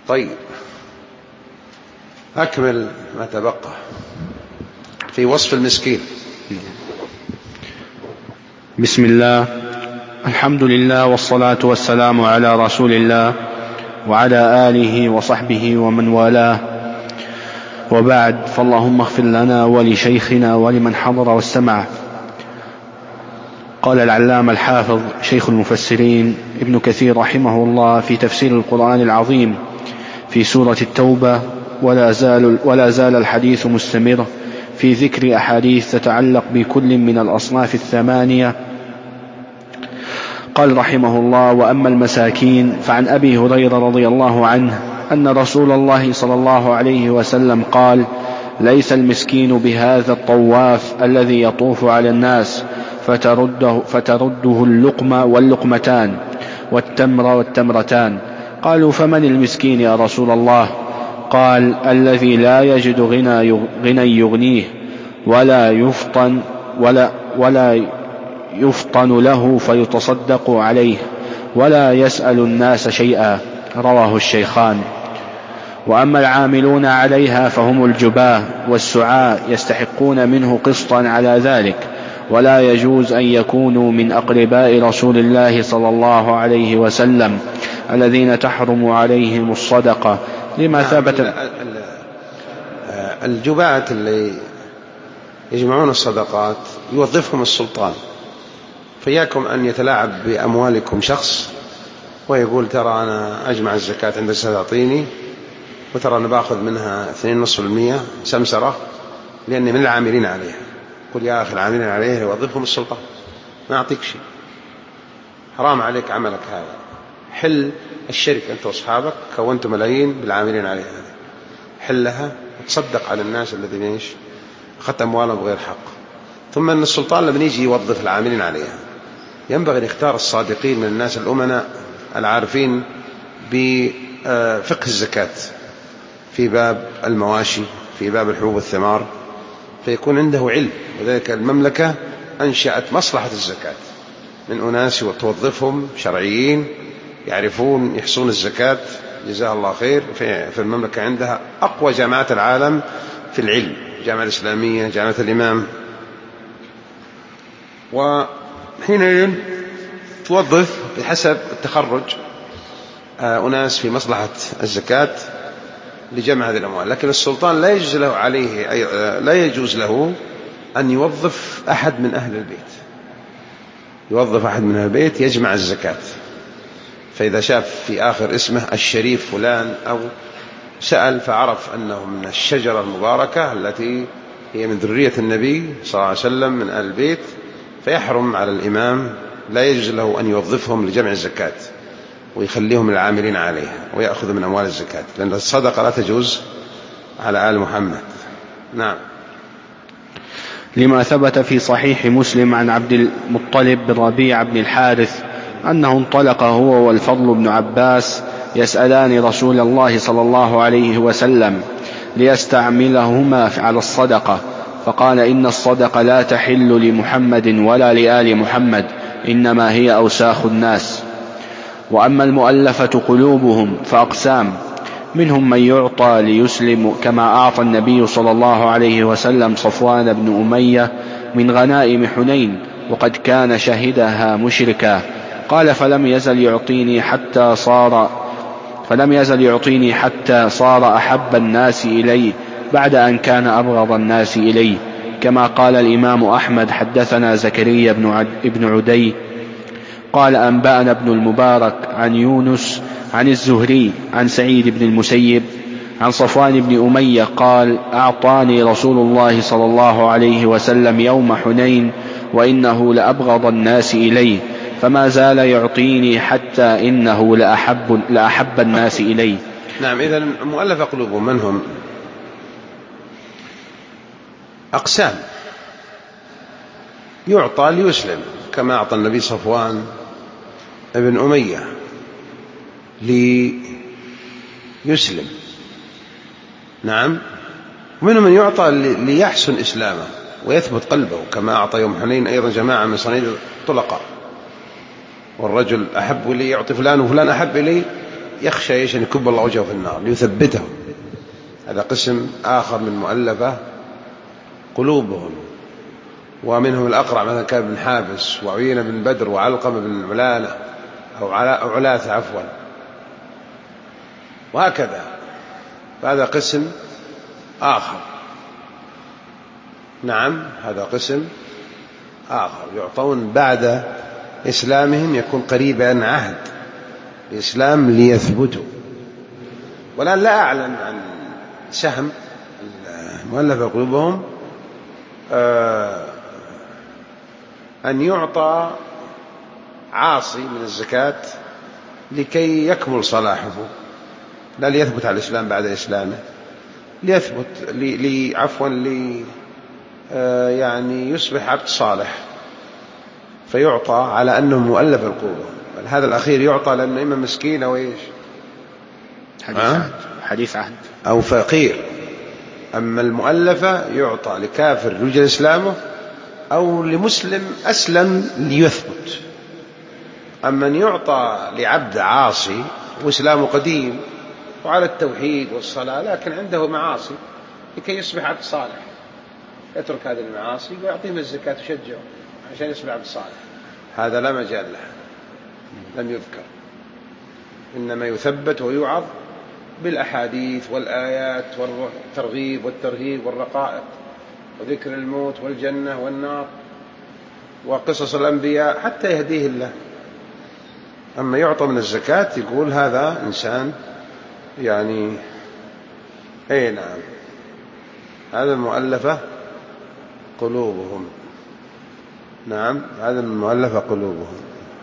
طيب، أكمل ما تبقى في وصف المسكين. بسم الله، الحمد لله، والصلاة والسلام على رسول الله وعلى آله وصحبه ومن والاه، وبعد، فاللهم اغفر لنا ولشيخنا ولمن حضر واستمع. قال العلامة الحافظ شيخ المفسرين ابن كثير رحمه الله في تفسير القرآن العظيم في سورة التوبة: ولا زال الحديث مستمر في ذكر أحاديث تتعلق بكل من الأصناف الثمانية. قال رحمه الله: وأما المساكين، فعن أبي هريرة رضي الله عنه أن رسول الله صلى الله عليه وسلم قال: ليس المسكين بهذا الطواف الذي يطوف على الناس فترده اللقمة واللقمتان والتمر والتمرتان. قالوا: فمن المسكين يا رسول الله؟ قال: الذي لا يجد غنى يغنيه ولا يفطن له فيتصدق عليه ولا يسأل الناس شيئا. رواه الشيخان. وأما العاملون عليها فهم الجباه والسعاة، يستحقون منه قسطا على ذلك، ولا يجوز أن يكونوا من أقرباء رسول الله صلى الله عليه وسلم الذين تحرم عليهم الصدقة، لما ثبت. الجباة اللي يجمعون الصدقات يوظفهم السلطان، فياكم أن يتلاعب بأموالكم شخص ويقول: ترى أنا أجمع الزكاة عندك ستعطيني، وترى أنا باخذ منها 2.5% سمسرة لأني من العاملين عليها. قل يا أخي، العاملين عليها يوظفهم السلطان، ما أعطيك شيء، حرام عليك عملك هذا. حل الشركة أنت وأصحابك، كونت ملايين بالعاملين عليها، حلها وتصدق على الناس الذين أخذت أموالهم بغير حق. ثم أن السلطان لما يجي يوظف العاملين عليها ينبغي أن يختار الصادقين من الناس الأمناء العارفين بفقه الزكاة في باب المواشي، في باب الحبوب والثمار، فيكون عنده علم. وذلك المملكة أنشأت مصلحة الزكاة من أناس توظفهم شرعيين يعرفون يحصون الزكاة، جزاه الله خير. في المملكة عندها أقوى جامعات العالم في العلم، الجامعة الإسلامية، جامعة الإمام. وحينئذ توظف بحسب التخرج أناس في مصلحة الزكاة لجمع هذه الأموال. لكن السلطان لا يجوز له أن يوظف أحد من أهل البيت، يجمع الزكاة. فإذا شاف في آخر اسمه الشريف فلان أو سأل فعرف أنه من الشجرة المباركة التي هي من ذرية النبي صلى الله عليه وسلم من أهل البيت، فيحرم على الإمام، لا يجوز له أن يوظفهم لجمع الزكاة ويخليهم العاملين عليها ويأخذ من أموال الزكاة، لأن الصدقة لا تجوز على آل محمد. نعم. لما ثبت في صحيح مسلم عن عبد المطلب بن ربيع بن الحارث أنه انطلق هو والفضل بن عباس يسألان رسول الله صلى الله عليه وسلم ليستعملهما على الصدقة، فقال: إن الصدقة لا تحل لمحمد ولا لآل محمد، إنما هي أوساخ الناس. وأما المؤلفة قلوبهم فأقسام: منهم من يعطى ليسلم، كما أعطى النبي صلى الله عليه وسلم صفوان بن أمية من غنائم حنين وقد كان شهدها مشركا. قال: فلم يزل يعطيني حتى صار أحب الناس إليه بعد أن كان أبغض الناس إليه. كما قال الإمام أحمد: حدثنا زكريا بن عدي قال: أنبأنا ابن المبارك عن يونس عن الزهري عن سعيد بن المسيب عن صفوان بن أمية قال: أعطاني رسول الله صلى الله عليه وسلم يوم حنين وإنه لأبغض الناس إليه، فما زال يعطيني حتى إنه لأحب الناس إليه. نعم. إذن المؤلفة قلوبهم من هم؟ أقسام: يعطى ليسلم، كما أعطى النبي صفوان بن أمية ليسلم. نعم. ومنهم من يعطى ليحسن إسلامه ويثبت قلبه، كما أعطى يوم حنين أيضا جماعة من صنيد الطلقاء. والرجل أحب لي يعطي فلان وفلان أحب لي يخشى أن يكب الله وجهه في النار ليثبته. هذا قسم آخر من مؤلفة قلوبهم. ومنهم الأقرع مثلا كان بن حابس وعيينة بن بدر وعلقمة بن علانة أو علاثة عفوا، وهكذا. فهذا قسم آخر. نعم، هذا قسم آخر يعطون بعد إسلامهم، يكون قريبا عهد الإسلام ليثبتوا. والآن لا أعلم عن سهم مؤلفة قلوبهم أن يعطى عاصي من الزكاة لكي يكمل صلاحه، لا ليثبت على الإسلام بعد إسلامه، ليثبت يعني يصبح عبد صالح، فيعطى على أنه مؤلف القلوب. هذا الأخير يعطى لأنه إما مسكين أو إيش حديث عهد أو فقير. أما المؤلفة يعطى لكافر يرجى إسلامه أو لمسلم أسلم ليثبت. أما أن يعطى لعبد عاصي وإسلامه قديم وعلى التوحيد والصلاة لكن عنده معاصي لكي يصبح عبد صالح، يترك هذه المعاصي ويعطيهم الزكاة ويشجعه عشان يصبح عبد صالح، هذا لا مجال له، لم يذكر. إنما يثبت ويوعظ بالأحاديث والآيات والترغيب والترهيب والرقائق وذكر الموت والجنة والنار وقصص الأنبياء حتى يهديه الله. أما يعطى من الزكاة يقول هذا إنسان يعني نعم، هذا المؤلفة قلوبهم. نعم، هذا المؤلفة قلوبهم.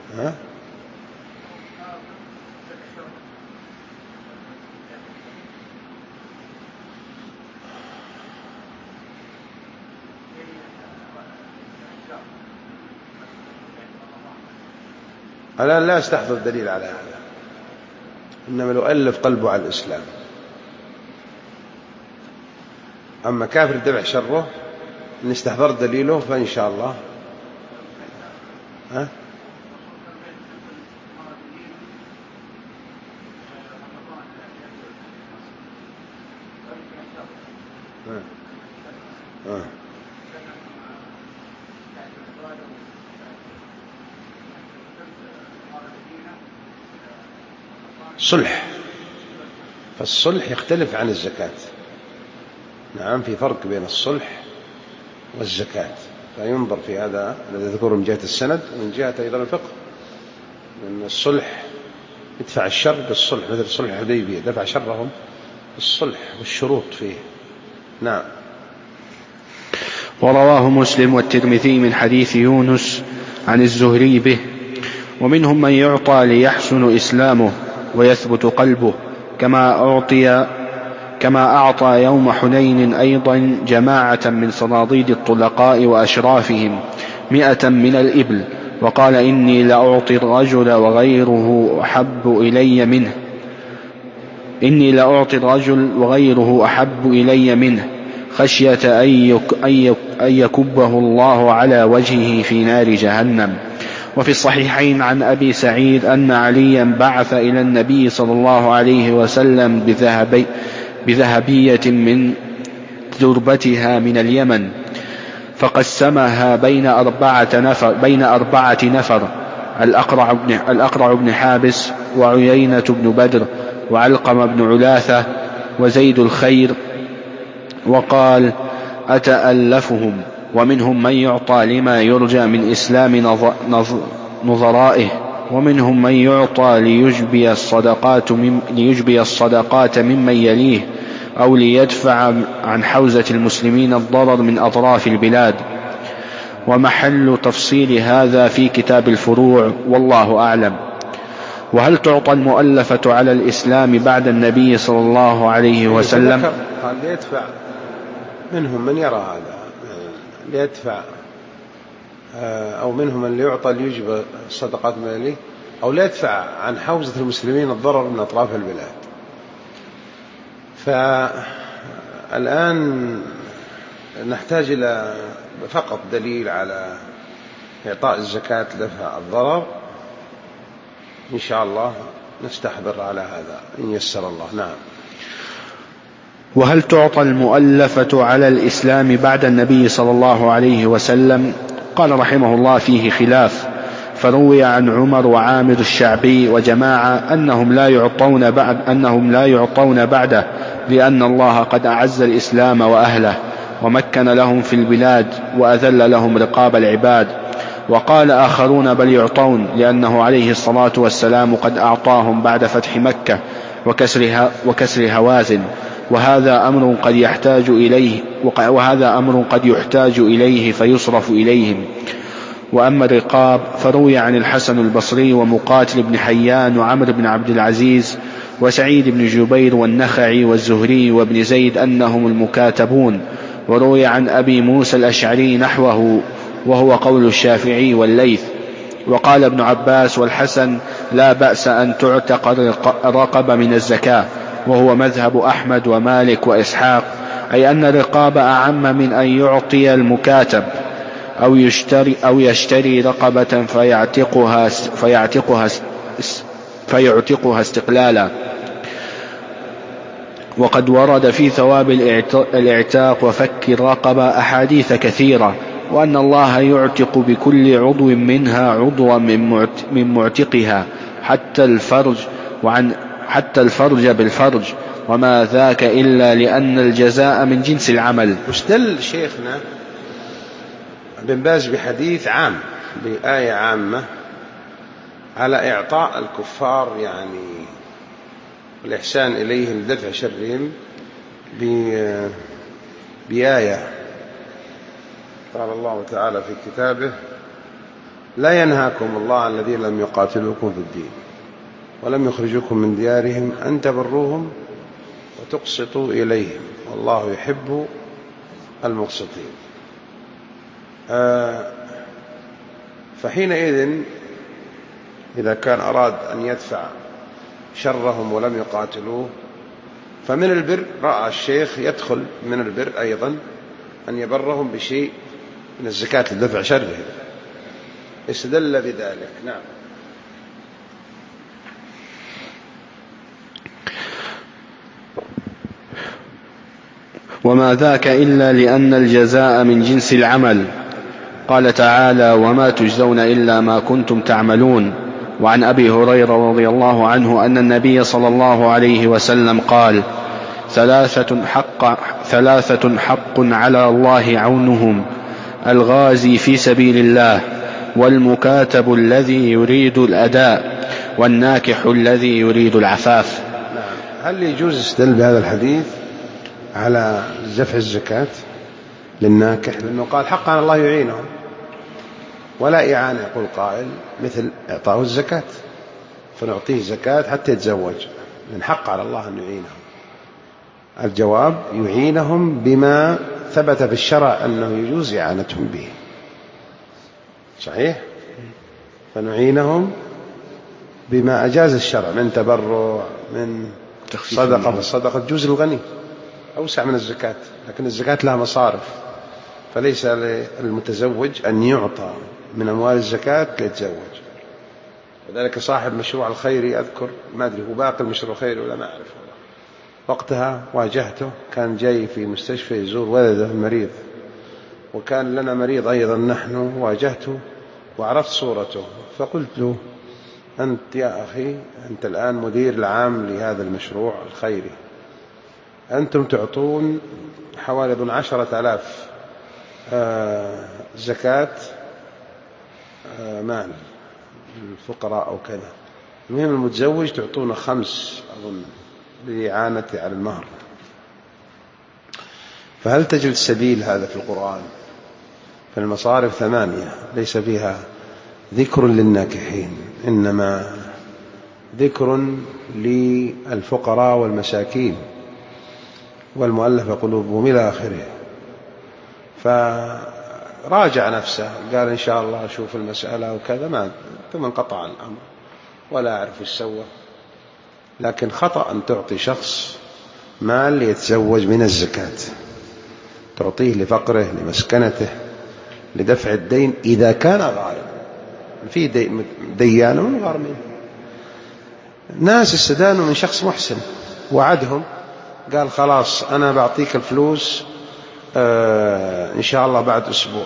الآن لا استحضر دليل على هذا، إنما لو ألف قلبه على الإسلام. أما كافر دفع شره إن استحضرت دليله فإن شاء الله صلح، فالصلح يختلف عن الزكاة. نعم، في فرق بين الصلح والزكاة، فينظر في هذا الذي يذكره من جهة السند ومن جهة أيضا الفقه. لأن الصلح يدفع الشر بالصلح، مثل صلح الحديبية دفع شرهم بالصلح والشروط فيه. نعم. ورواه مسلم والترمذي من حديث يونس عن الزهري به: ومنهم من يعطى ليحسن إسلامه ويثبت قلبه، كما أعطى يوم حنين أيضا جماعة من صناديد الطلقاء وأشرافهم 100 من الإبل، وقال: إني لأعطي الرجل وغيره أحب إلي منه خشية أن يكبه الله على وجهه في نار جهنم. وفي الصحيحين عن أبي سعيد أن عليا بعث إلى النبي صلى الله عليه وسلم بذهبية من ذربتها من اليمن، فقسمها بين 4 نفر: الأقرع بن حابس وعيينة بن بدر وعلقم بن علاثة وزيد الخير، وقال: أتألفهم. ومنهم من يعطى لما يرجى من إسلام نظرائه، ومنهم من يعطى ليجبي الصدقات ممن يليه، أو ليدفع عن حوزة المسلمين الضرر من أطراف البلاد. ومحل تفصيل هذا في كتاب الفروع، والله أعلم. وهل تعطى المؤلفة على الإسلام بعد النبي صلى الله عليه وسلم؟ قال ليدفع، منهم من يرى هذا ليدفع، أو منهم من يعطى ليجب الصدقات من يليه، أو ليدفع عن حوزة المسلمين الضرر من أطراف البلاد. فالآن نحتاج إلى فقط دليل على إعطاء الزكاة لدفع الضرر إن شاء الله نستحبر على هذا إن يسر الله. نعم. وهل تعطى المؤلفة على الإسلام بعد النبي صلى الله عليه وسلم؟ قال رحمه الله: فيه خلاف، فروي عن عمر وعامر الشعبي وجماعة أنهم لا يعطون بعده، لأن الله قد أعز الإسلام وأهله ومكن لهم في البلاد وأذل لهم رقاب العباد. وقال آخرون: بل يعطون، لأنه عليه الصلاة والسلام قد أعطاهم بعد فتح مكة وكسر هوازن، وهذا أمر قد يحتاج إليه فيصرف إليهم. وأما الرقاب فروي عن الحسن البصري ومقاتل بن حيان وعمر بن عبد العزيز وسعيد بن جبير والنخعي والزهري وابن زيد أنهم المكاتبون. وروي عن أبي موسى الأشعري نحوه، وهو قول الشافعي والليث. وقال ابن عباس والحسن: لا بأس أن تعتق الرقبة من الزكاة، وهو مذهب أحمد ومالك وإسحاق، أي أن الرقاب أعم من أن يعطي المكاتب أو يشتري رقبة فيعتقها استقلالا. وقد ورد في ثواب الاعتاق وفك الرقبة أحاديث كثيرة، وأن الله يعتق بكل عضو منها عضوا من معتقها حتى الفرج بالفرج، وما ذاك إلا لأن الجزاء من جنس العمل. واستدل شيخنا بن باز بحديث عام بآية عامة على إعطاء الكفار يعني الإحسان إليهم لدفع شرهم بآية قال الله تعالى في كتابه: لا ينهاكم الله عن الذين لم يقاتلوكم في الدين ولم يخرجوكم من ديارهم أن تبروهم وتقسطوا إليهم والله يحب المقسطين. فحينئذ إذا كان أراد أن يدفع شرهم ولم يقاتلوه فمن البر، رأى الشيخ يدخل من البر أيضا أن يبرهم بشيء من الزكاة لدفع شرهم، استدل بذلك. نعم. وما ذاك إلا لأن الجزاء من جنس العمل. قال تعالى: وما تجزون إلا ما كنتم تعملون. وعن أبي هريرة رضي الله عنه أن النبي صلى الله عليه وسلم قال: ثلاثة حق على الله عونهم: الغازي في سبيل الله، والمكاتب الذي يريد الأداء، والناكح الذي يريد العفاف. هل يجوز استدل بهذا الحديث على دفع الزكاة للناكح؟ لأنه قال حق على الله يعينهم، ولا إعانة يقول قائل مثل إعطاه الزكاة، فنعطيه زكاة حتى يتزوج، من حق على الله أن يعينهم. الجواب: يعينهم بما ثبت في الشرع أنه يجوز إعانتهم به. صحيح؟ فنعينهم بما أجاز الشرع من تبرع، من صدقة، فالصدقة تجوز للغني أوسع من الزكاة، لكن الزكاة لها مصارف، فليس للمتزوج أن يعطى من أموال الزكاة ليتزوج. وذلك صاحب مشروع الخيري أذكر، ما أدري هو باقي المشروع الخيري ولا ما أعرف، وقتها واجهته، كان جاي في مستشفى يزور ولده المريض، وكان لنا مريض أيضا نحن، واجهته وعرفت صورته، فقلت له: أنت يا أخي أنت الآن مدير العام لهذا المشروع الخيري، أنتم تعطون حوالي 10,000 زكاة مال الفقراء أو كذا، المهم المتزوج تعطون 5 أظن للإعانة على المهر، فهل تجد السبيل هذا في القرآن؟ فالمصارف 8 ليس فيها ذكر للناكحين، إنما ذكر للفقراء والمساكين والمؤلف قلوبهم إلى آخره. فراجع نفسه، قال إن شاء الله أشوف المسألة وكذا، ما ثم انقطع الأمر ولا أعرف إيش سوى. لكن خطأ أن تعطي شخص مال ليتزوج من الزكاة، تعطيه لفقره، لمسكنته، لدفع الدين إذا كان غارم. في ديان وغارمين، ناس استدانوا من شخص محسن، وعدهم قال خلاص أنا بعطيك الفلوس إن شاء الله بعد أسبوع.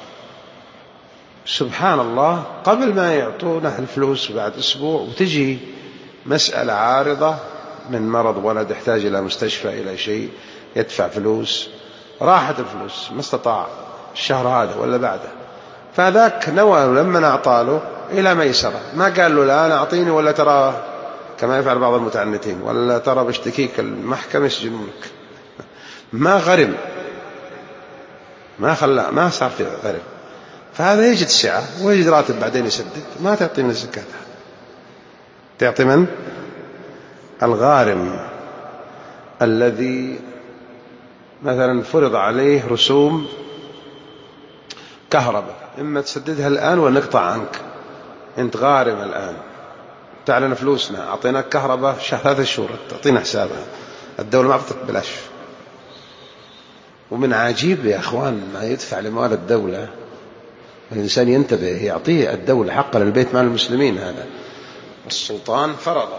سبحان الله، قبل ما يعطونه الفلوس بعد أسبوع وتجي مسألة عارضة من مرض ولد يحتاج إلى مستشفى إلى شيء يدفع فلوس، راحت الفلوس، ما استطاع الشهر هذا ولا بعده. فذاك نوى لما أعطاله إلى ميسرة، ما قال له لا أنا أعطيني ولا ترى كما يفعل بعض المتعنتين ولا ترى باشتكيك المحكمة يسجنونك. ما غرم، ما صار في غرم. فهذا يجد سعة ويجد راتب بعدين يسدد، ما تعطي من الزكاة. تعطي من الغارم الذي مثلا فرض عليه رسوم كهرباء، إما تسددها الآن ولا نقطع عنك، أنت غارم الآن، تعلن فلوسنا، أعطيناك كهرباء شهر 3 شهور تعطينا حسابها، الدولة ما أعطتك بلاش. ومن عجيب يا أخوان ما يدفع لمال الدولة، الإنسان ينتبه، يعطيه الدولة حقا للبيت مال المسلمين، هذا السلطان فرضه.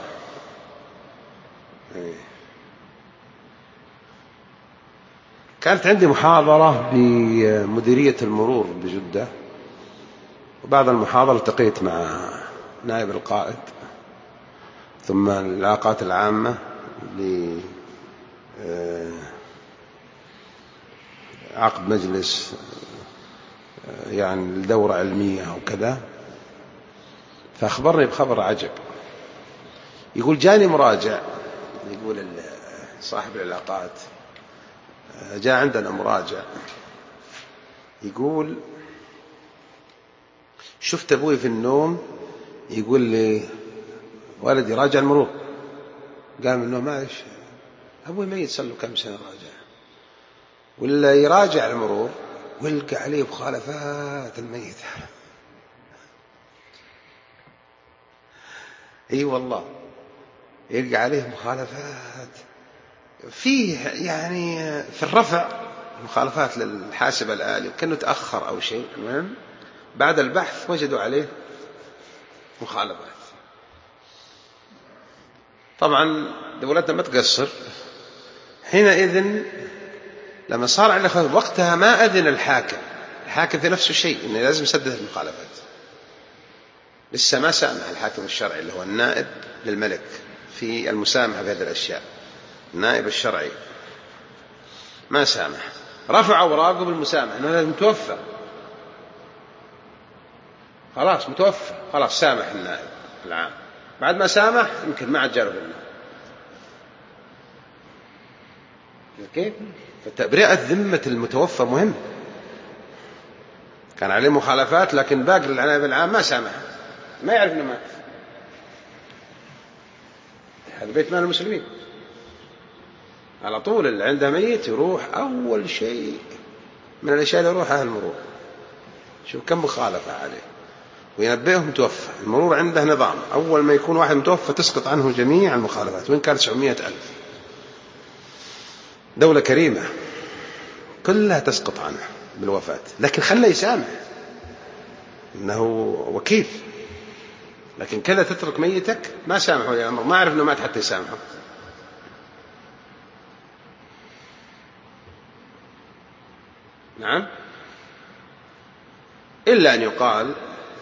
كانت عندي محاضرة بمديرية المرور بجدة، وبعد المحاضرة التقيت مع نائب القائد ثم العلاقات العامة لعقد مجلس يعني الدورة علمية أو كذا، فأخبرني بخبر عجب. يقول جاني مراجع، يقول صاحب العلاقات جاء عندنا مراجع، يقول شفت أبوي في النوم، يقول لي ولدي راجع المرور، قال من النوم معلش أبوي ميت صار له كم سنة راجع، ولا يراجع المرور ويلقى عليه مخالفات الميت. اي والله يلقى عليه مخالفات فيه، يعني في الرفع مخالفات للحاسب الآلي وكأنه تأخر أو شيء. المهم بعد البحث وجدوا عليه مخالفات. طبعا دولتنا ما تقصر، حينئذ لما صار على وقتها ما أذن الحاكم في نفسه شيء إنه لازم يسدد المخالفات، لسه ما سامح الحاكم الشرعي اللي هو النائب للملك في المسامحة في هذه الأشياء، النائب الشرعي ما سامح، رفع أوراقه بالمسامحة أنه لازم متوفى، خلاص متوفى، خلاص سامح النائب العام، بعد ما سامح يمكن ما عاد جاله بالله. كيف؟ فتبرئة ذمة المتوفى مهم. كان عليه مخالفات لكن باقي النائب العام ما سامح، ما يعرف انه مات، هذا بيت مال المسلمين. على طول اللي عنده ميت يروح أول شيء من الأشياء اللي يروحها المرور، شوف كم مخالفة عليه وينبئهم توفى. المرور عنده نظام، أول ما يكون واحد متوفى تسقط عنه جميع المخالفات وإن كانت 900,000. دولة كريمة كلها تسقط عنه بالوفاة، لكن خلى يسامح إنه وكيل، لكن كذا تترك ميتك ما سامحه يا أمر، ما أعرف إنه مات حتى يسامحه. نعم، إلا أن يقال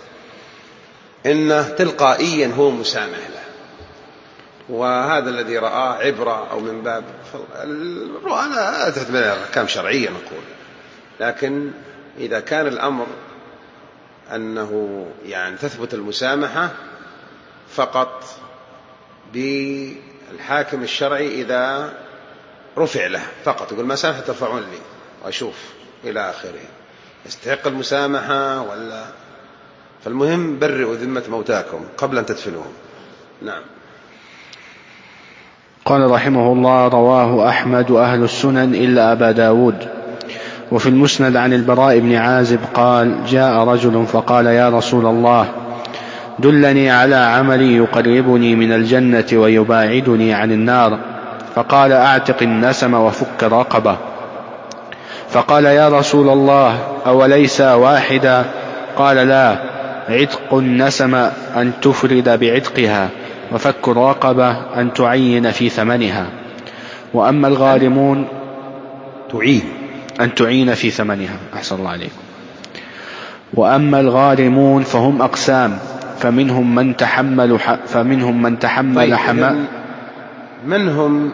إنه تلقائيا هو مسامح له، وهذا الذي رآه عبرة أو من باب أنا أتحدث من الأحكام شرعية نقول. لكن إذا كان الأمر أنه يعني تثبت المسامحة فقط بالحاكم الشرعي إذا رفع له فقط، يقول ما سامحة ترفعون لي وأشوف إلى آخره، يستحق المسامحة ولا. فالمهم برئوا ذمة موتاكم قبل أن تدفنوهم. نعم. قال رحمه الله: رواه أحمد وأهل السنن إلا أبا داود. وفي المسند عن البراء بن عازب قال: جاء رجل فقال: يا رسول الله، دلني على عمل يقربني من الجنة ويباعدني عن النار. فقال: أعتق النسم وفك الرقبة. فقال: يا رسول الله، أوليس واحدا؟ قال: لا، عتق النسم أن تفرد بعتقها، وفك الرقبة أن تعين في ثمنها. وأما الغارمون أن تعين في ثمنها. أحسن الله عليكم. وأما الغارمون فهم أقسام، فمنهم من تحمل طيب من هم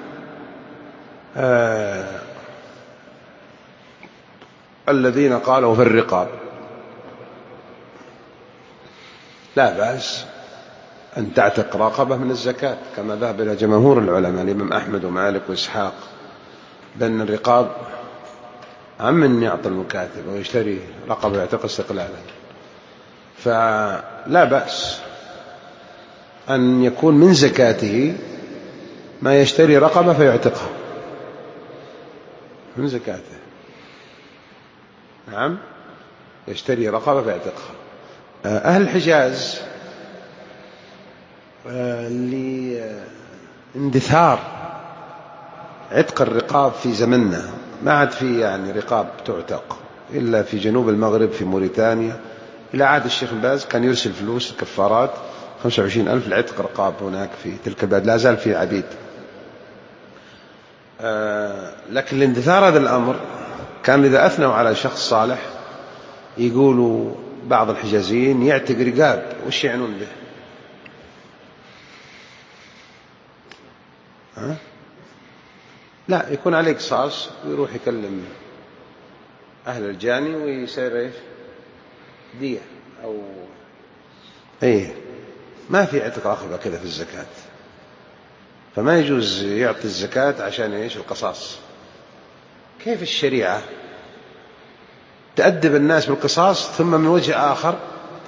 الذين قالوا في الرقاب لا بأس أن تعتق رقبة من الزكاة، كما ذهب إلى جمهور العلماء الإمام أحمد ومالك وإسحاق، بأن الرقاب عم من يعطي المكاتب ويشتري رقبة يعتق استقلالا، فلا بأس أن يكون من زكاته ما يشتري رقبة فيعتقها من زكاته. نعم، يشتري رقبة فيعتقها. أهل الحجاز لاندثار عتق الرقاب في زمننا، ما عاد في يعني رقاب تعتق إلا في جنوب المغرب في موريتانيا. إلى عهد الشيخ باز كان يرسل فلوس كفارات 25,000 لعتق رقاب هناك في تلك البلاد، لا زال في عبيد. لكن لاندثار هذا الأمر كان إذا أثنوا على شخص صالح يقولوا بعض الحجازيين يعتق رقاب، وش يعنون به؟ لا، يكون عليه قصاص ويروح يكلم أهل الجاني ويصير إيش دية أو ما في عتق رقبة كذا في الزكاة، فما يجوز يعطي الزكاة عشان إيش القصاص. كيف الشريعة تأدب الناس بالقصاص ثم من وجه آخر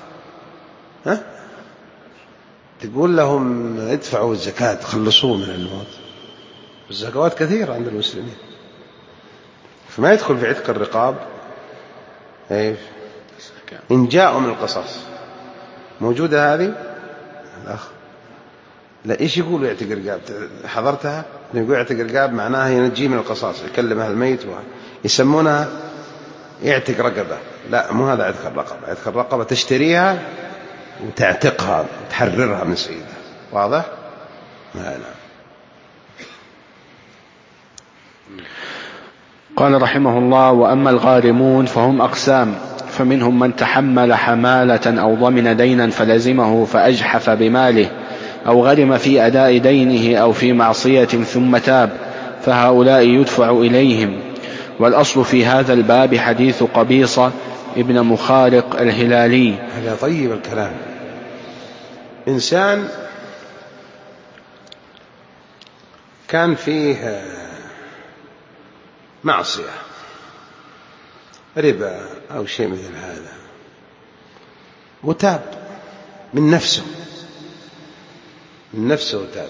تقول لهم ادفعوا الزكاة خلصوه من الموت؟ الزكوات كثيرة عند المسلمين، فما يدخل في عتق الرقاب إن جاءوا من القصاص. موجودة هذه الأخ؟ لا، إيش يقولوا يعتق الرقاب؟ حضرتها؟ يقول يعتق الرقاب معناها ينجيه من القصاص، يكلم أهل الميت يسمونها يعتق رقبة. لا، مو هذا عتق الرقبة. عتق الرقبة تشتريها وتعتقها وتحررها من سيدها. واضح؟ نعم. قال رحمه الله: وأما الغارمون فهم أقسام، فمنهم من تحمل حمالة أو ضمن دينا فلزمه فأجحف بماله، أو غرم في أداء دينه أو في معصية ثم تاب، فهؤلاء يدفع إليهم. والأصل في هذا الباب حديث قبيصة ابن مخارق الهلالي. هذا طيب الكلام. إنسان كان فيه معصية، ربا أو شيء مثل هذا، وتاب من نفسه وتاب،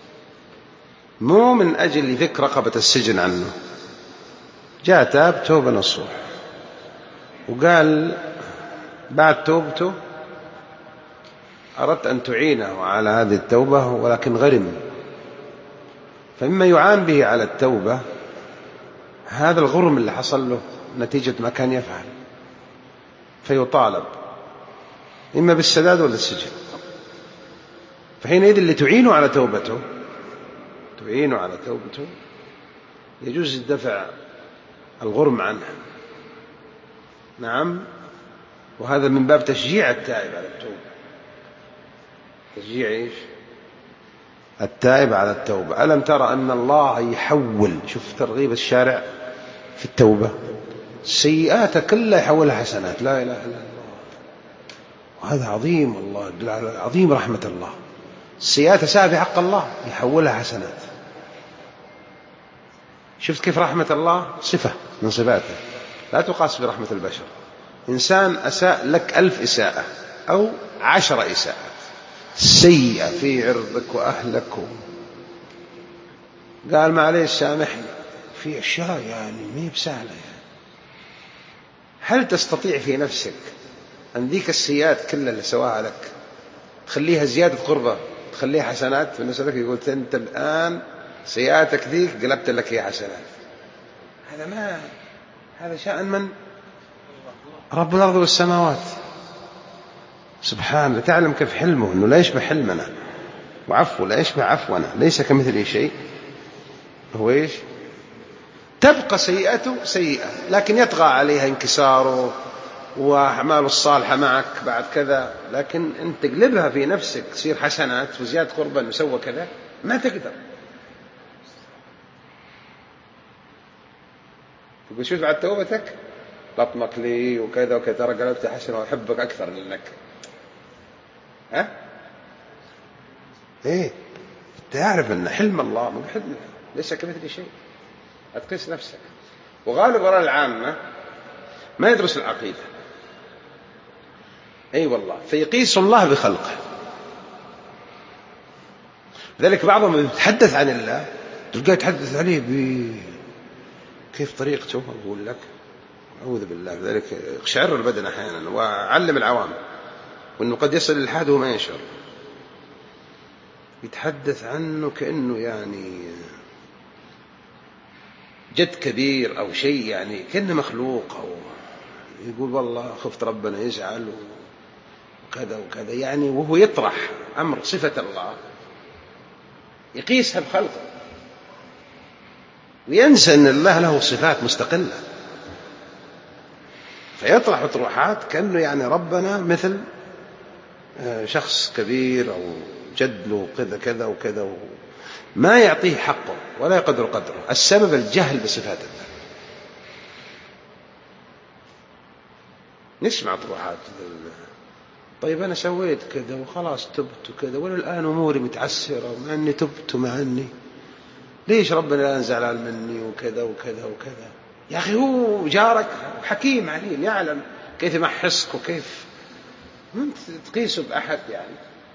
مو من أجل يفك رقبة السجن عنه. جاء تاب توبة نصوح، وقال بعد توبته أردت أن تعينه على هذه التوبة ولكن غرم. فمما يعان به على التوبة هذا الغرم اللي حصل له نتيجة ما كان يفعل، فيطالب إما بالسداد ولا السجن. فحينئذ اللي تعينه على توبته يجوز الدفع الغرم عنه. نعم، وهذا من باب تشجيع التائب على التوبة. تشجيع إيش؟ التائب على التوبة. ألم ترى أن الله يحول، شوف ترغيب الشارع في التوبة، السيئات كلها يحولها حسنات. لا إله إلا الله. وهذا عظيم، الله عظيم رحمة الله. السيئات ساء في حق الله يحولها حسنات. شفت كيف رحمة الله صفة من صفاته لا تقاس برحمة البشر. إنسان أساء لك 1000 إساءة أو 10 إساءات، سيئة في عرضك وأهلك، قال معليش سامحني في أشياء يعني ما بسهلة يعني. هل تستطيع في نفسك أن ذيك السيئات كلها اللي سواها لك تخليها زيادة قربة، تخليها حسنات بالنسبة لك؟ يقول أنت الآن سيئاتك ذيك قلبت لك هي حسنات. هذا شأن من؟ رب الأرض والسماوات سبحانه. تعلم كيف حلمه أنه لا يشبه حلمنا. وعفو لا يشبه عفونا، ليس كمثله شيء. هو إيش؟ تبقى سيئته سيئة، لكن يطغى عليها انكساره وأعماله الصالحة معك بعد كذا، لكن أنت تقلبها في نفسك تصير حسنات وزيادة قربا وسوى كذا، ما تقدر. تقول شوف بعد توبتك لطمك لي وكذا وكذا، ترى قلبت حسنة وأحبك أكثر منك. ها؟ إيه؟ تعرف أن حلم الله مو بحلم ليس كمثل شيء، أتقيس نفسك. وغالب وراء العامة ما يدرس العقيدة، أي والله، فيقيس الله بخلقه. لذلك بعضهم يتحدث عن الله تلقاه يتحدث عليه كيف طريقته، أقول لك أعوذ بالله، لذلك يقشعر البدن أحيانا. وعلم العوام وأنه قد يصل الإلحاد وما يشعر، يتحدث عنه كأنه يعني جد كبير أو شيء، يعني كأنه مخلوق، أو يقول والله خفت ربنا يزعل وكذا وكذا، يعني وهو يطرح أمر صفة الله يقيسها بخلقه، وينسى أن الله له صفات مستقلة، فيطرح اطروحات كأنه يعني ربنا مثل شخص كبير أو جد له كذا كذا وكذا، ما يعطيه حقه ولا يقدر قدره. السبب الجهل بصفات الله. نسمع اطروحات، طيب أنا سويت كذا وخلاص تبت وكذا، ولا الآن أموري متعسرة مع أني تبت، مع أني ليش ربنا الآن زعلان مني وكذا وكذا وكذا. يا أخي هو جارك حكيم عليم يعلم كيف يمحصك وكيف أنت تقيسه بأحد يعني.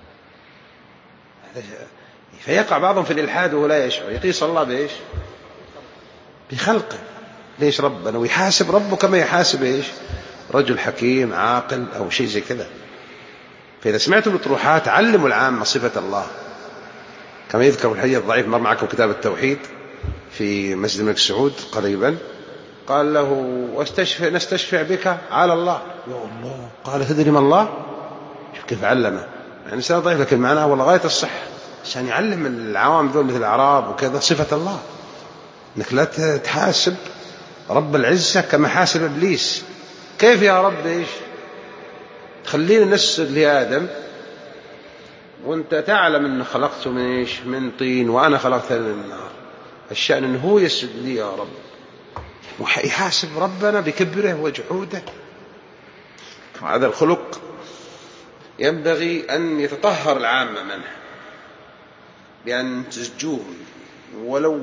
فيقع بعضهم في الإلحاد وهو لا يشعر، يقيس الله بإيش؟ بخلقه. ليش ربنا ويحاسب ربه كما يحاسب إيش؟ رجل حكيم عاقل أو شيء زي كذا. فإذا سمعتم الأطروحات علموا العامة صفة الله، كما يذكر الحديث الضعيف، مر معكم كتاب التوحيد في مسجد الملك سعود قريبا، قال له نستشفع بك على الله. يا الله، قال تدري ما الله؟ شوف كيف علمه، يعني سنة ضعيف لكن معناه والله غاية الصحة، عشان يعلم العوام ذول مثل الأعراب وكذا صفة الله، انك لا تحاسب رب العزة كما حاسب إبليس. كيف يا رب إيش تخلينا نسجد لآدم وانت تعلم ان خلقته من إيش؟ من طين، وأنا خلقته من النار. الشأن انه هو يسجد لي يا رب، ويحاسب ربنا بكبره وجحوده. هذا الخلق ينبغي أن يتطهر العامة منه بأن تزجوهم ولو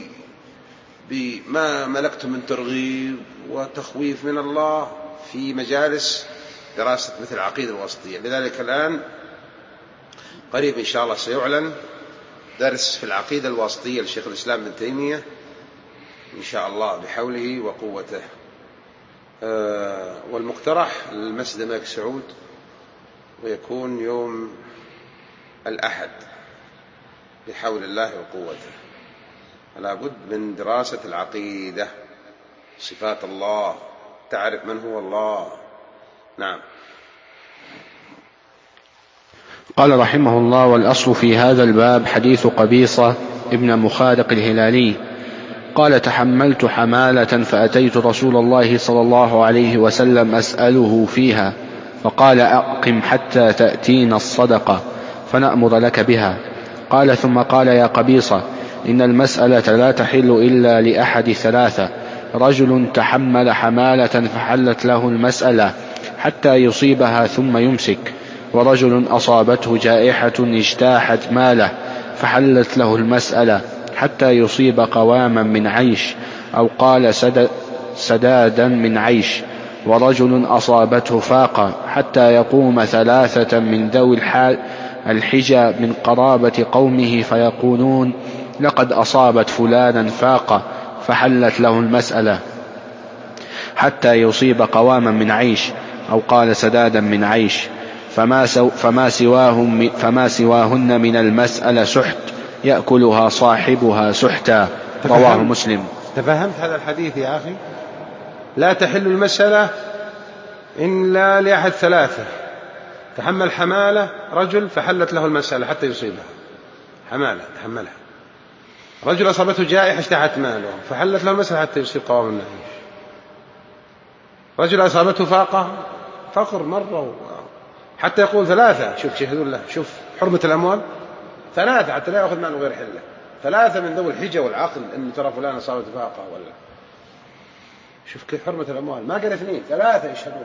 بما ملكتم من ترغيب وتخويف من الله في مجالس دراسة مثل العقيدة الواسطية. لذلك الآن قريب إن شاء الله سيعلن درس في العقيدة الواسطية لشيخ الإسلام ابن تيمية إن شاء الله بحوله وقوته، والمقترح للمسجد الملك سعود، ويكون يوم الأحد بحول الله وقوته. فلا بد من دراسة العقيدة، صفات الله، تعرف من هو الله. نعم. قال رحمه الله: والأصل في هذا الباب حديث قبيصة ابن مخارق الهلالي قال: تحملت حمالة فأتيت رسول الله صلى الله عليه وسلم أسأله فيها، فقال: أقم حتى تأتينا الصدقة فنأمر لك بها. قال: ثم قال: يا قبيصة، إن المسألة لا تحل إلا لأحد ثلاثة: رجل تحمل حمالة فحلت له المسألة حتى يصيبها ثم يمسك، ورجل أصابته جائحة اجتاحت ماله فحلت له المسألة حتى يصيب قواما من عيش، أو قال سدادا من عيش، ورجل أصابته فاقة حتى يقوم ثلاثة من ذوي الحجى من قرابة قومه فيقولون: لقد أصابت فلانا فاقة، فحلت له المسألة حتى يصيب قواما من عيش، أو قال سدادا من عيش، فما سواهن من المسألة سحت يأكلها صاحبها سحتا. رواه مسلم. تفهمت هذا الحديث يا أخي؟ لا تحل المسألة إلا لأحد ثلاثة: تحمل حمالة رجل فحلت له المسألة حتى يصيبها، حمالة تحملها. رجل أصابته جائحة اشتهت ماله فحلت له المسألة حتى يصير قوام النعيش. رجل أصابته فقر مرة حتى يقول 3، شوف شهدون له، شوف حرمة الأموال، 3 حتى لا يأخذ مال غير حله، 3 من ذوي الحجة والعقل أن ترى فلان أصابته فاقة ولا. شوف كيف حرمة الأموال، ما قال 2 3 يشهدون.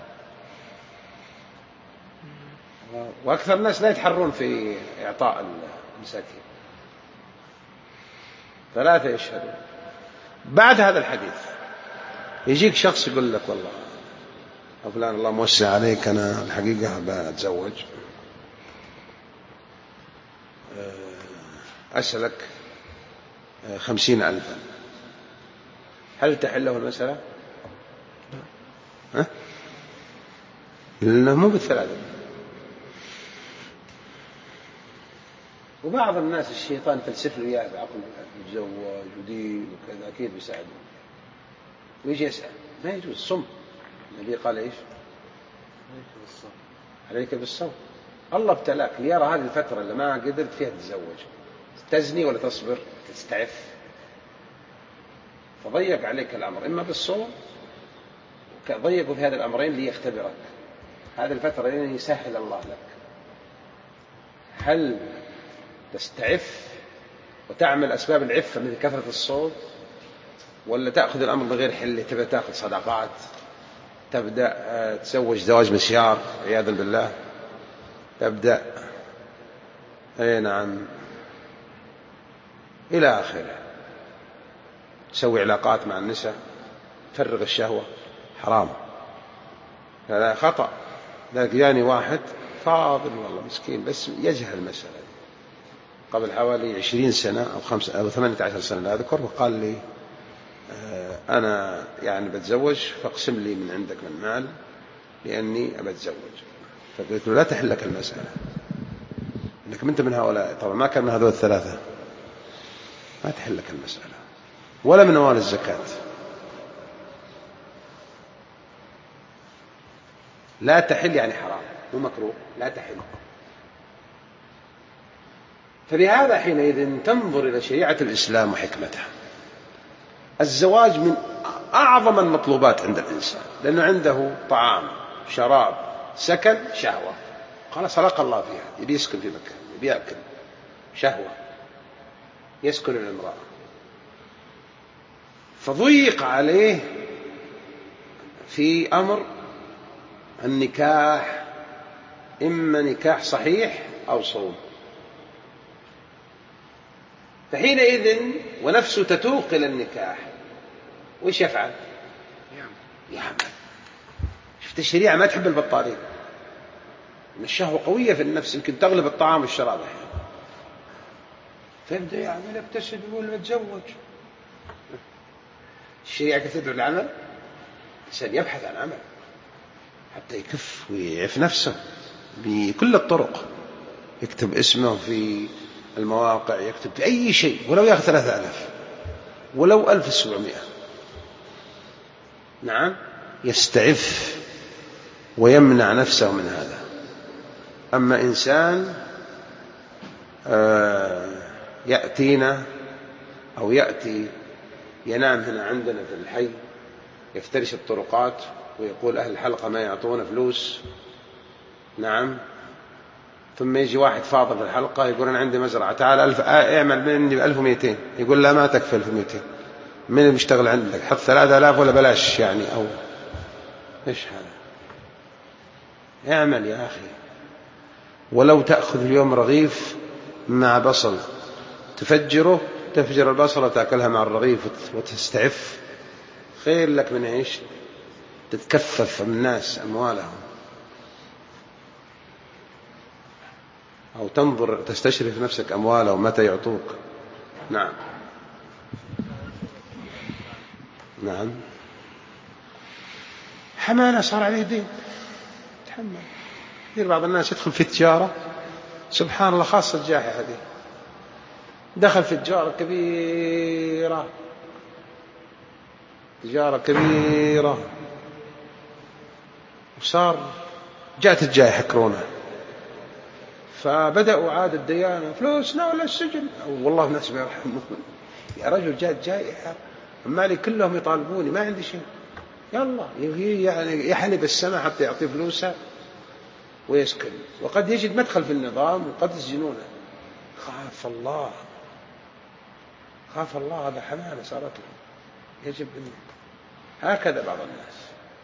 وأكثر الناس لا يتحرون في إعطاء المساكين، 3 يشهدون. بعد هذا الحديث يجيك شخص يقول لك والله فلان الله موسع عليك، أنا الحقيقة بتزوج، أسألك 50,000، هل تحل له المسألة؟ لأنه مو بال3. وبعض الناس الشيطان فلسف له إياه بعقل، يتزوج ودين وكذا أكيد بيساعده، ويجي يسأل ما يجوز صم. النبي قال إيش؟ عليك بالصوم. الله ابتلاك ليرى هذه الفترة اللي ما قدرت فيها تتزوج، تزني ولا تصبر تستعف، فضيق عليك الأمر إما بالصوم، ضيقوا في هذه الأمرين ليختبرك هذه الفترة لين يسهل الله لك. هل تستعف وتعمل أسباب العفة مثل كثرة الصوم، ولا تأخذ الأمر بغير حله، تبدأ تأخذ صدقات، تبدأ تزوج زواج مسيار عياذا بالله، تبدأ نعم إلى آخره، تسوي علاقات مع النساء، تفرغ الشهوة، حرام، هذا خطأ. ذلك يعني واحد فاضل والله مسكين بس يجهل المسألة قبل حوالي 20 سنة أو 18 سنة لا أذكر، وقال لي أنا يعني بتزوج فاقسم لي من عندك من مال لأني أبتزوج. فقلت له لا تحل لك المسألة، إنك أنت من هؤلاء، طبعا ما كان من هذول ال3، ما تحل لك المسألة ولا من أموال الزكاة. لا تحل يعني حرام مو مكروه، لا تحل. فلهذا حينئذ تنظر إلى شريعة الإسلام وحكمتها. الزواج من أعظم المطلوبات عند الإنسان، لأنه عنده طعام شراب سكن شهوة، خلاص خلق الله فيها، يبي يسكن في مكان، يبي يأكل، شهوة، يسكن الامرأة، فضيق عليه في أمر النكاح، إما نكاح صحيح أو صوم. فحينئذ ونفسه تتوق إلى النكاح، وإيش يفعل؟ يعمل. شفت الشريعة ما تحب البطارين، إن الشهوة قوية في النفس، يمكن تغلب الطعام والشراب أحيانا، فيبدأ يعمل يبتسم يقول بتزوج. الشريعة تدعو العمل، الإنسان يبحث عن عمل حتى يكف ويعف نفسه بكل الطرق، يكتب اسمه في المواقع، يكتب في أي شيء، ولو يأخذ 3000 ولو 1700، نعم، يستعف ويمنع نفسه من هذا. أما إنسان يأتينا أو يأتي ينام هنا عندنا في الحي، يفترش الطرقات ويقول أهل الحلقة ما يعطونا فلوس، نعم، ثم يجي واحد فاضل في الحلقة يقول أنا عندي مزرعة، تعال اعمل مني 1200، يقول لا ما تكفي 1200، من اللي بيشتغل عندك؟ حط 3000 ولا بلاش يعني، أو إيش هذا؟ اعمل يا أخي، ولو تأخذ اليوم رغيف مع بصل تفجره، تفجر البصل وتأكلها مع الرغيف وتستعف، خير لك من إيش؟ تتكفف من الناس أموالهم، أو تنظر تستشرف نفسك أموالهم متى يعطوك. نعم نعم، حمالة صار عليه دين، تحمل. كثير بعض الناس يدخل في التجارة، سبحان الله، خاصة الجائحة هذه، دخل في تجارة كبيرة، تجارة كبيرة، وصار جاءت الجائحة كورونا، فبدأوا عاد الديانة فلوسنا ولا السجن، والله الناس ما يرحمون. يا رجل جات جائحة مالي كلهم يطالبوني ما عندي شيء، يلا يعني يحلب السماء حتى يعطي فلوسها ويسكن، وقد يجد مدخل في النظام وقد يسجنونه. خاف الله، خاف الله، هذا حمالة صارت له. يجب أن هكذا بعض الناس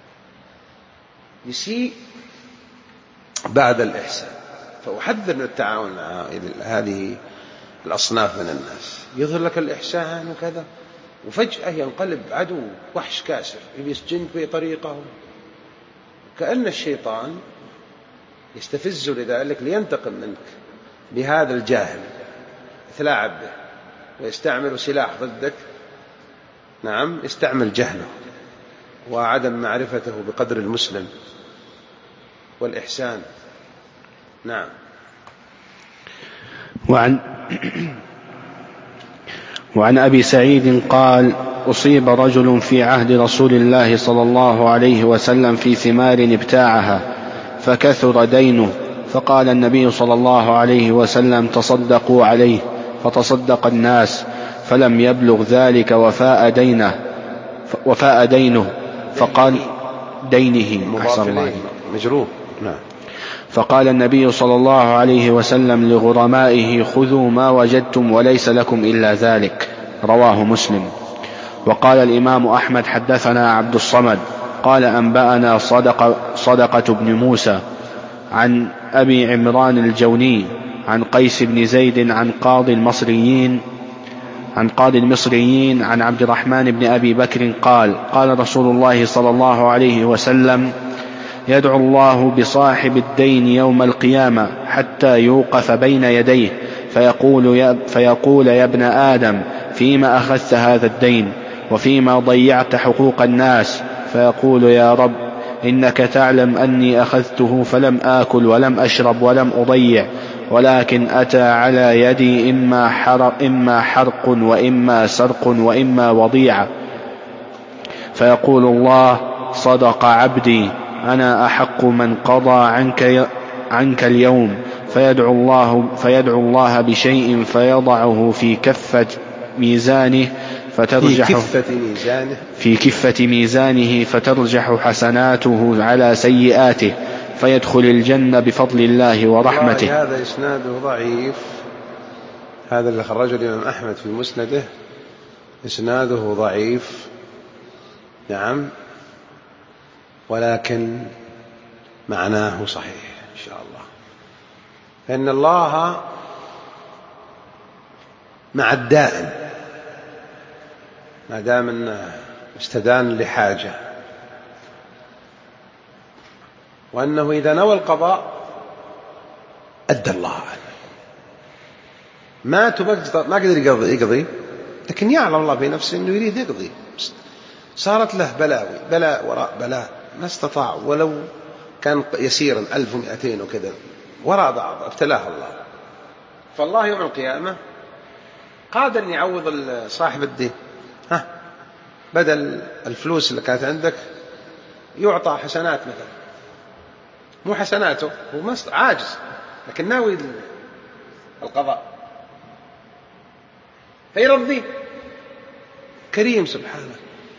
يسيء بعد الإحسان. فأحذر من التعاون مع هذه الأصناف من الناس، يظهر لك الإحسان وكذا وفجأة ينقلب عدو وحش كاسر يسجنك بطريقة، كأن الشيطان يستفز لذلك لينتقم منك بهذا الجاهل، يتلاعب به ويستعمل سلاح ضدك. نعم، يستعمل جهله وعدم معرفته بقدر المسلم والإحسان. نعم. وعن أبي سعيد قال: أصيب رجل في عهد رسول الله صلى الله عليه وسلم في ثمار ابتاعها فكثر دينه، فقال النبي صلى الله عليه وسلم: تصدقوا عليه، فتصدق الناس، فلم يبلغ ذلك وفاء دينه، فقال دينه أحسن الله مجروب. نعم. فقال النبي صلى الله عليه وسلم لغرمائه: خذوا ما وجدتم وليس لكم إلا ذلك. رواه مسلم. وقال الإمام أحمد: حدثنا عبد الصمد قال أنبأنا صدقة بن موسى عن أبي عمران الجوني عن قيس بن زيد عن قاضي المصريين عن عبد الرحمن بن أبي بكر قال: قال رسول الله صلى الله عليه وسلم: يدعو الله بصاحب الدين يوم القيامة حتى يوقف بين يديه فيقول يا ابن آدم فيما أخذت هذا الدين وفيما ضيعت حقوق الناس؟ فيقول: يا رب إنك تعلم أني أخذته فلم آكل ولم أشرب ولم أضيع، ولكن أتى على يدي إما حرق وإما سرق وإما وضيعة. فيقول الله: صدق عبدي، أنا أحق من قضى عنك اليوم. فيدعو الله بشيء فيضعه في كفة ميزانه فترجح حسناته على سيئاته، فيدخل الجنة بفضل الله ورحمته. هذا إسناده ضعيف، هذا اللي خرجه الإمام أحمد في مسنده إسناده ضعيف. نعم، ولكن معناه صحيح إن شاء الله، فإن الله مع الدائن ما دام أنه استدان لحاجة، وأنه إذا نوى القضاء أدى الله عنه. ما قدر يقضي، لكن يعلم الله في نفسه أنه يريد يقضي. صارت له بلاء وراء بلاء ما استطاع، ولو كان يسيرا 1200 وكذا وراء بعض ابتلاه الله. فالله يوم القيامة قادر أن يعوض صاحب الدين. بدل الفلوس اللي كانت عندك يعطى حسنات مثلا، مو حسناته، هو عاجز لكن ناوي القضاء فيرضيه، كريم سبحانه.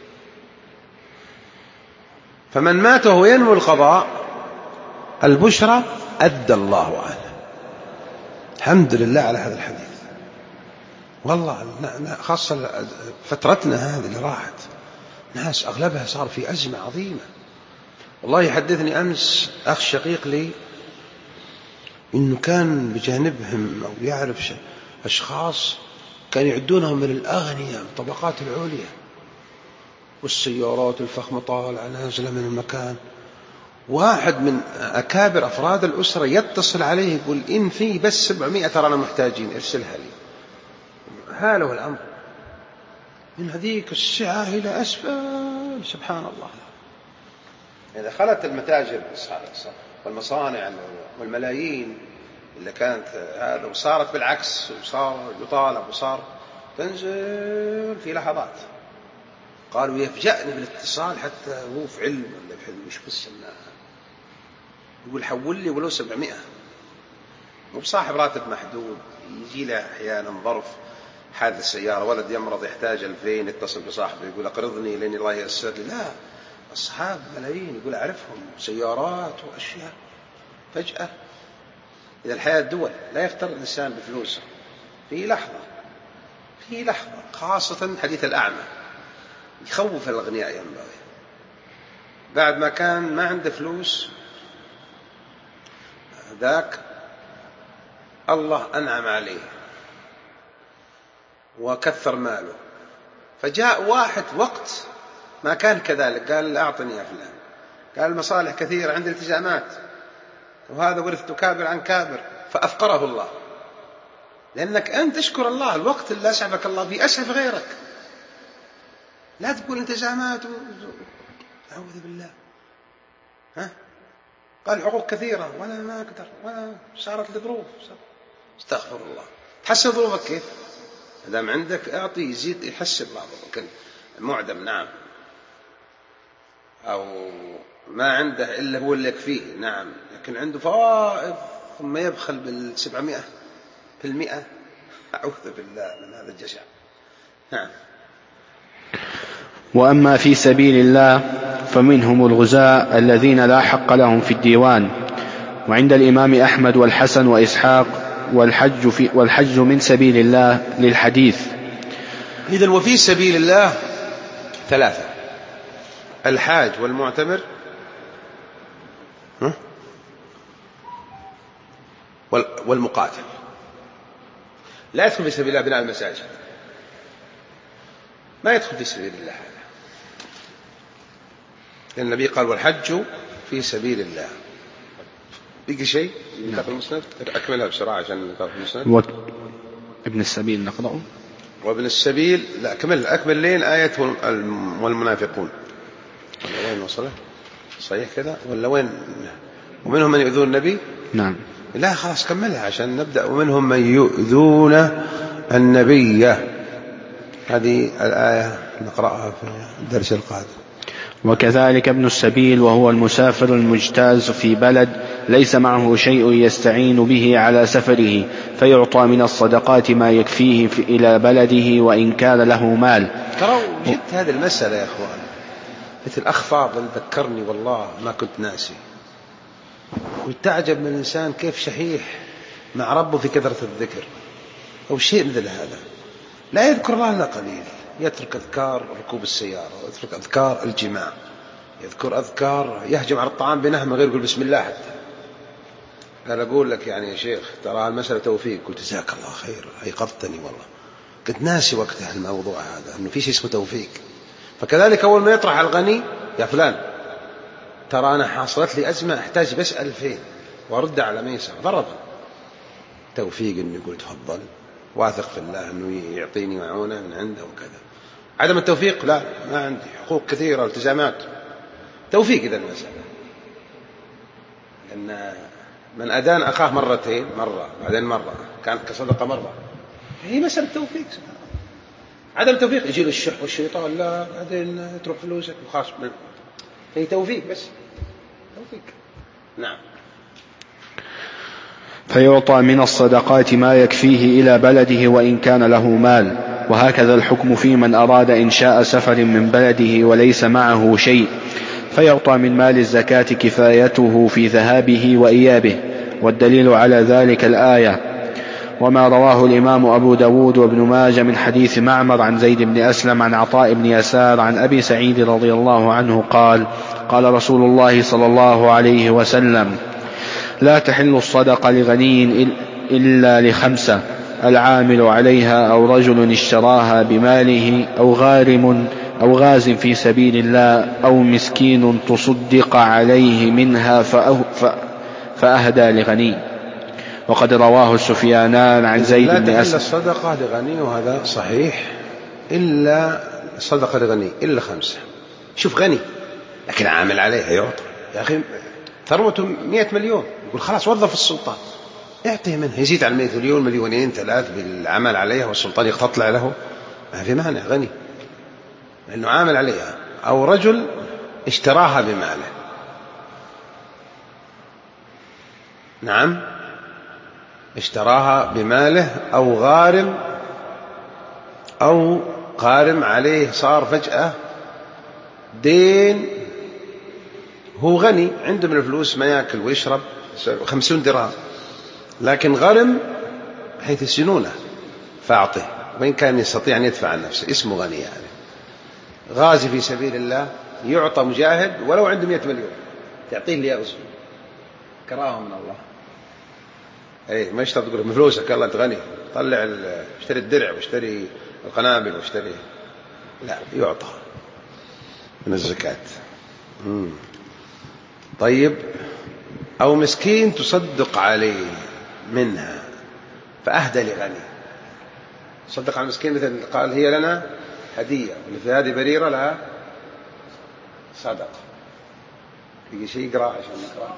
فمن مات وهو ينوي القضاء البشرى أدى الله عنه. الحمد لله على هذا الحديث، والله خاصة فترتنا هذه اللي راحت، ناس أغلبها صار في أزمة عظيمة. والله يحدثني أمس أخ شقيق لي إنه كان بجانبهم أو يعرف أشخاص كانوا يعدونهم من الأغنياء الطبقات العليا، والسيارات الفخمة طالعة نازلة من المكان. واحد من أكابر أفراد الأسرة يتصل عليه يقول: إن في بس 700 ترانا محتاجين ارسلها لي. هاله الأمر من هذيك السعة إلى أسفل، سبحان الله. إذا خلت المتاجر والمصانع والملايين اللي كانت هذا وصارت بالعكس، وصار يطالب وصار تنزل في لحظات. قالوا يفجأني بالاتصال حتى هو في علم ولا في علم مش بس يقول حول لي ولو 700. وبصاحب راتب محدود، يجي له أحيانا ظرف حادث سيارة، ولد يمرض يحتاج 2000، يتصل بصاحبه يقول أقرضني لين الله ييسر لي. لا، أصحاب ملايين يقول أعرفهم، سيارات وأشياء. فجأة إذا الحياة دول لا يفتر الإنسان بفلوسه في لحظة، خاصة حديث الأعمى يخوف الأغنياء. ينبغي بعد ما كان ما عنده فلوس ذاك الله أنعم عليه وكثر ماله، فجاء واحد وقت ما كان كذلك، قال أعطني يا فلان، قال المصالح كثيرة، عندي التزامات، وهذا ورثت كابر عن كابر، فأفقره الله. لأنك أنت تشكر الله، الوقت اللي أسعفك الله فيه أسعف غيرك. لا تقول التزامات أعوذ بالله. قال حقوق كثيرة وأنا ما أقدر، وأنا صارت لي ظروف. استغفر الله. تحسن ظروفك كيف؟ دام عندك أعطي يزيد، يحسن بعض معدم، نعم، أو ما عنده إلا هو اللي يكفيه، نعم، لكن عنده فوائد ثم يبخل 700%. أعوذ بالله من هذا الجشع. نعم. وأما في سبيل الله فمنهم الغزاة الذين لا حق لهم في الديوان. وعند الإمام أحمد والحسن وإسحاق والحج من سبيل الله للحديث. إذن وفي سبيل الله 3: الحاج والمعتمر والمقاتل. لا يدخل في سبيل الله بناء المساجد، ما يدخل في سبيل الله هذا، لأن النبي قال والحج في سبيل الله. بقي شيء نقرأ المسند، أكملها بسرعة عشان نقرأ المسند. ابن السبيل نقرأه. وابن السبيل لا، أكمل لين آية والمنافقون. وين وصله؟ صحيح كذا ولا وين؟ ومنهم من يؤذون النبي. نعم. لا خلاص كملها عشان نبدأ. ومنهم من يؤذون النبي، هذه الآية نقرأها في الدرس القادم. وكذلك ابن السبيل وهو المسافر المجتاز في بلد ليس معه شيء يستعين به على سفره، فيعطى من الصدقات ما يكفيه إلى بلده وإن كان له مال. ترى جد هذه المسألة يا أخوان، مثل أخ فاضل ذكرني والله ما كنت ناسي، وتعجب من الإنسان كيف شحيح مع ربه في كثرة الذكر أو شيء مثل هذا، لا يذكر الله إلا قليل، يترك أذكار ركوب السيارة، ويترك أذكار الجماع، يذكر أذكار يهجم على الطعام بنهمة غير يقول بسم الله حتى. قال أقول لك يعني يا شيخ ترى المسألة توفيق. قلت جزاك الله خير، أيقظتني والله، كنت ناسي وقتها الموضوع هذا أنه في شيء اسمه توفيق. فكذلك أول ما يطرح الغني يا فلان ترى أنا حاصلت لي أزمة أحتاج بس 2000 وأرد على ميسر ضربا، توفيق أنه يقول تفضل، واثق في الله أنه يعطيني معونة من عنده وكذا. عدم التوفيق لا، ما عندي حقوق كثيرة والتزامات. توفيق إذا المسألة، لأن من أدان أخاه مرتين، مرة بعدين مرة، كانت كصدقة مرة، هي مسألة توفيق. عدم التوفيق يجي له الشح والشيطان، لا بعدين تروح فلوسك وخاص، هي توفيق بس، توفيق. نعم. فيعطى من الصدقات ما يكفيه إلى بلده وإن كان له مال. وهكذا الحكم في من أراد إنشاء سفر من بلده وليس معه شيء، فيعطى من مال الزكاة كفايته في ذهابه وإيابه. والدليل على ذلك الآية وما رواه الإمام أبو داود وابن ماجه من حديث معمر عن زيد بن أسلم عن عطاء بن يسار عن أبي سعيد رضي الله عنه قال قال رسول الله صلى الله عليه وسلم لا تحل الصدقة لغني إلا ل5: العامل عليها أو رجل اشتراها بماله أو غارم أو غاز في سبيل الله أو مسكين تصدق عليه منها فأهدى لغني. وقد رواه السفيانان عن زيد بن أسلم. لا تحل الصدقة لغني، وهذا صحيح، إلا الصدقة لغني إلا 5. شوف غني لكن عامل عليها يعطى، يا أخي ثروته 100 مليون، يقول خلاص وظف السلطان يعطيه منها، يزيد على 100 مليون، 2 3 بالعمل عليها والسلطان يقتطلع له، ما في معنى غني لأنه عامل عليها. أو رجل اشتراها بماله، نعم، اشتراها بماله أو غارم عليه، صار فجأة دين. هو غني عنده من الفلوس ما يأكل ويشرب 50 درهم، لكن غرم حيث يسجنونه فأعطه، وإن كان يستطيع أن يدفع عن نفسه، اسمه غني. يعني غازي في سبيل الله يعطى مجاهد ولو عنده 100 مليون تعطيه اللي يغزو، كراهه من الله. أي ما يشترط تقول من فلوسك يلا أنت غني، طلع اشتري الدرع واشتري القنابل واشتري، لا، يعطى من الزكاة. طيب، أو مسكين تصدق عليه منها فأهدى لغني. صدق على المسكين مثل قال هي لنا هدية، مثل هذه بريرة لها صدقة. يجي شيء يقرأ عشان نقرأ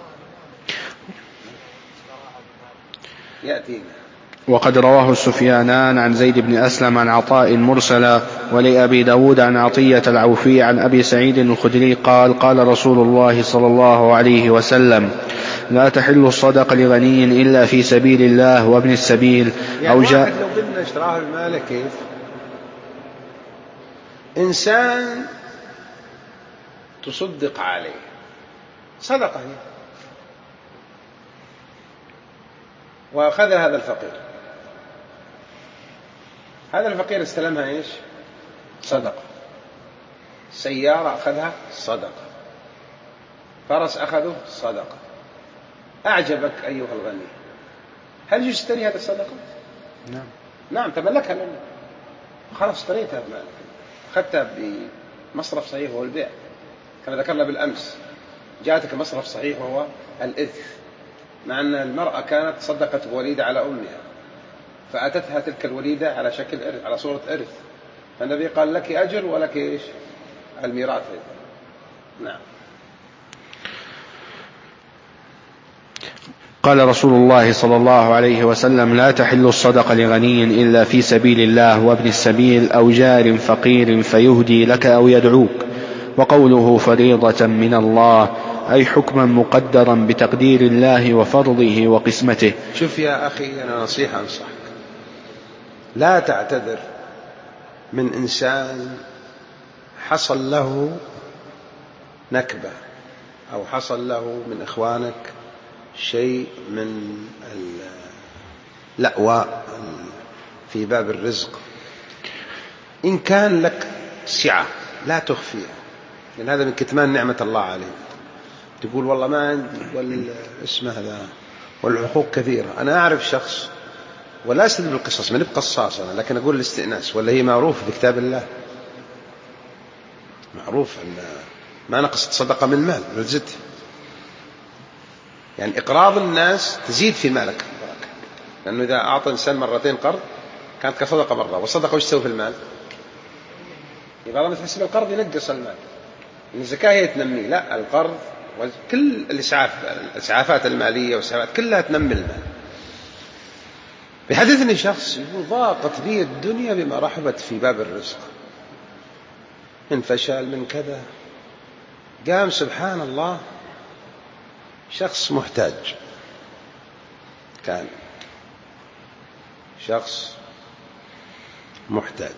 يأتينا. وقد رواه السفيانان عن زيد بن أسلم عن عطاء مرسلا، ولأبي داود عن عطية العوفي عن أبي سعيد الخدري قال قال رسول الله صلى الله عليه وسلم: لا تحل الصدقة لغني إلا في سبيل الله وابن السبيل. يعني واحد لو قلنا اشتراها بماله، كيف إنسان تصدق عليه صدقة هي، وأخذ هذا الفقير، هذا الفقير استلمها إيش؟ صدقة. سيارة أخذها صدقة، فرس أخذه صدقة. أعجبك أيها الغني، هل يشتري هذا الصدقة؟ نعم تملكها منه، خلاص اشتريتها بمالك، أخذتها بمصرف صحيح وهو البيع، كما ذكرنا بالأمس. جاءتك مصرف صحيح وهو الإرث، مع أن المرأة كانت صدقت بوليدة على أمها، فأتتها تلك الوليدة على شكل إرث، على صورة إرث، فالنبي قال لك أجر ولك إيش؟ الميراث. نعم. قال رسول الله صلى الله عليه وسلم: لا تحل الصدقة لغني إلا في سبيل الله وابن السبيل أو جار فقير فيهدي لك أو يدعوك. وقوله فريضة من الله أي حكما مقدرا بتقدير الله وفرضه وقسمته. شوف يا أخي، أنا نصيحة أنصحك، لا تعتذر من إنسان حصل له نكبة أو حصل له من إخوانك شيء من الأواء في باب الرزق. إن كان لك سعة لا تخفيها، لأن هذا من كتمان نعمة الله عليك. تقول والله ما عندي والاسم هذا والحقوق كثيرة. أنا أعرف شخص، ولا أستدل بالقصص، من بقصاص أنا، لكن أقول الاستئناس، ولا هي معروف في كتاب الله، معروف أن ما نقصت صدقة من مال بل زدت. يعني إقراض الناس تزيد في مالك، لأنه إذا أعطى إنسان مرتين قرض كانت كصدقة مرة، والصدقة وش تسوي في المال؟ يبقى لما تحسب القرض ينقص المال. الزكاة هي تنمي، لا، القرض وكل الإسعافات المالية والإسعافات كلها تنمي المال. بحدثني شخص يقول ضاقت بي الدنيا بما رحبت في باب الرزق، من فشل من كذا. قام سبحان الله شخص محتاج، كان شخص محتاج،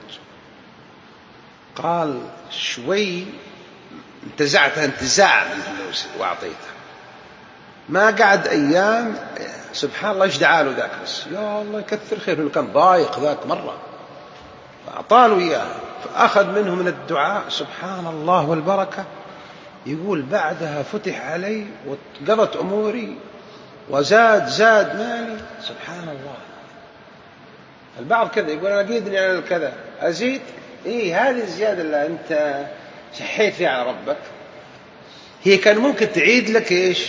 قال شوي انتزعتها انتزاع من فلوسي وأعطيتها. ما قعد أيام سبحان الله ايش دعاله ذاك، بس يا الله يكثر خير، كان ضايق ذاك مرة، فأعطاله إياه، فأخذ منه من الدعاء سبحان الله والبركة. يقول بعدها فتح علي وقضت أموري وزاد مالي. سبحان الله. البعض كذا يقول أنا قيدني على كذا أزيد، هذه الزيادة اللي أنت شحيت فيها على ربك هي كان ممكن تعيد لك إيش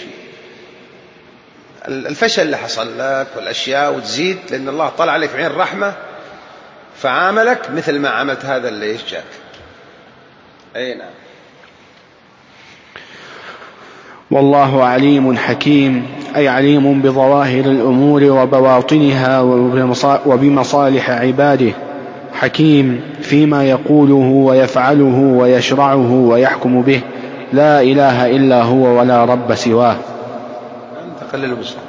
الفشل اللي حصل لك والأشياء، وتزيد، لأن الله طلع عليك بعين الرحمة فعاملك مثل ما عملت هذا اللي إيش جاك. أي نعم. والله عليم حكيم، أي عليم بظواهر الأمور وبواطنها وبمصالح عباده، حكيم فيما يقوله ويفعله ويشرعه ويحكم به، لا إله إلا هو ولا رب سواه. أنت قلل بصر.